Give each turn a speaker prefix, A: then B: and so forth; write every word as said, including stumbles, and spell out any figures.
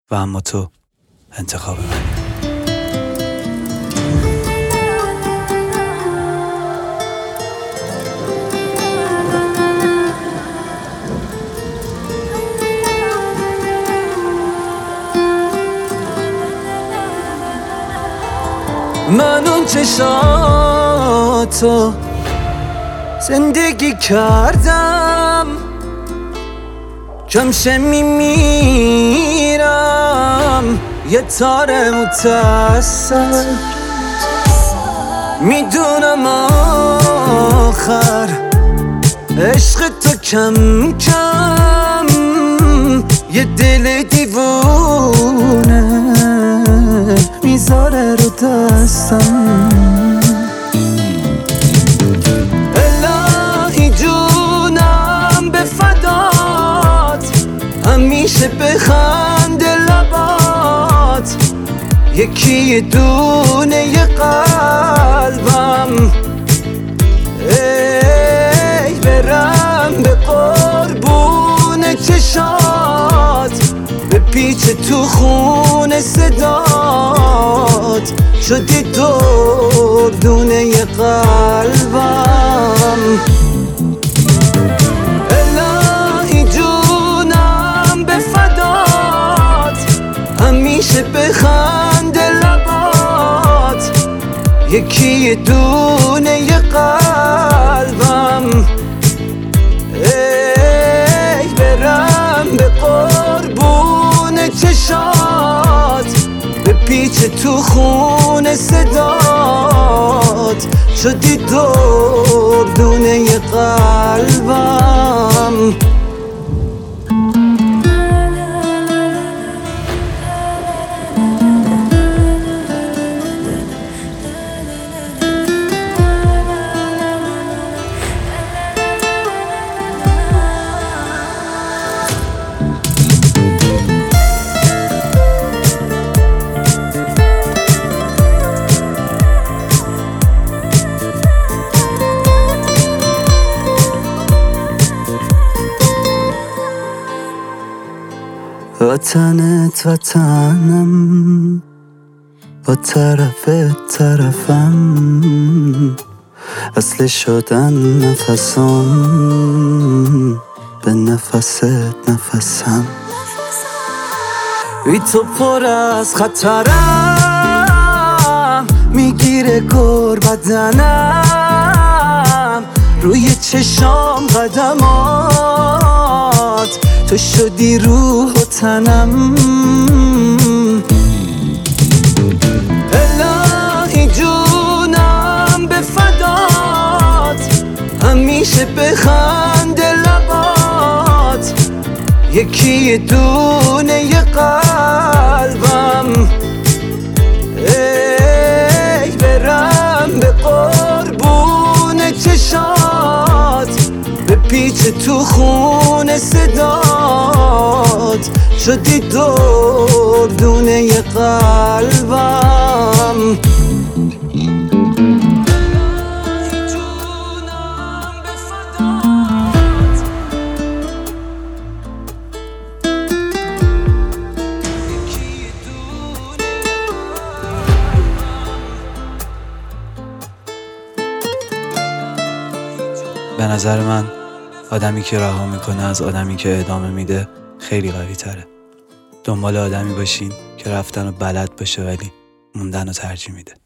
A: و اما تو انتخاب منی.
B: من اون چشاتو زندگی کردم، کمشه میمیرم یه تار متصل. میدونم آخر عشق تو کم کم یه دل دیوونه میذاره رو دستم. الهی جونم به فدات، همیشه بخند لبات، یکی یه دونه یه قلبم. ای برم به قربون چشات، به پیچ تو خون صدات، شدی دردونه یه قلبم. الهی جونم به فدات، همیشه بخند لبات، یکی یه دونه یه قلبم. ای برم به قربون چشات، به پیچ تو خون صدات، شدی دردونه یه قلبم. وطنت وطنم، با طرفت طرفم، اصل شدن نفسم، به نفست نفسم. بی تو پر از خطرم، میگیره گر بدنم، روی چشام قدمات، تو شدی روح و تنم. الهی جونم به فدات، همیشه بخند لبات، یکی یه دونه یه قلبم. ای برم به قربون چشات، به پیچ تو خون صدات، شدی دردونه یه قلبم.
A: به نظر من آدمی که رها میکنه از آدمی که ادامه میده خیلی قوی تره. دنبال آدمی باشین که رفتن رو بلد باشه ولی موندن رو ترجیح میده.